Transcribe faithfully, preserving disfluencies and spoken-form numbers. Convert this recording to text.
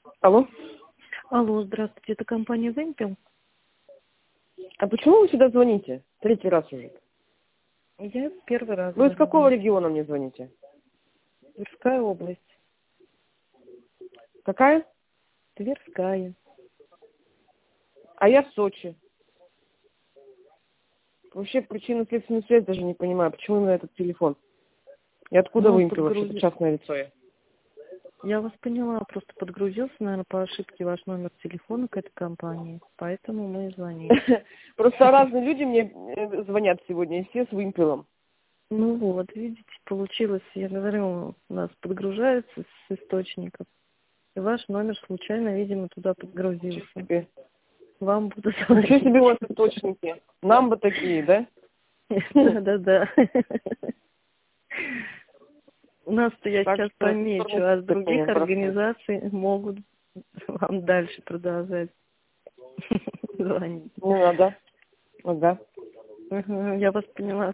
Алло. Алло, здравствуйте, это компания «Вымпел». А почему вы сюда звоните? Третий раз уже. Я первый раз. Вы из звоню. какого региона мне звоните? Тверская область. Какая? Тверская. А я в Сочи. Вообще причину следственную связь даже не понимаю. Почему именно этот телефон? И откуда Ну, Вымпел вообще? Это подгрузи- частное лицо я. Я вас поняла, просто подгрузился, наверное, по ошибке ваш номер телефона к этой компании, поэтому мы и звоним. Просто разные люди мне э, звонят сегодня, и все с Вымпелом. Ну вот, видите, получилось, я говорю, у нас подгружается с источников, и ваш номер случайно, видимо, туда Ничего подгрузился. себе. Вам буду Ничего звонить. себе у вас источники. Нам бы такие, да? Да-да-да. У нас-то я Так сейчас что помечу, а с других простые. организаций могут вам дальше продолжать звонить. Не надо. Ага. Мгм, я вас поняла.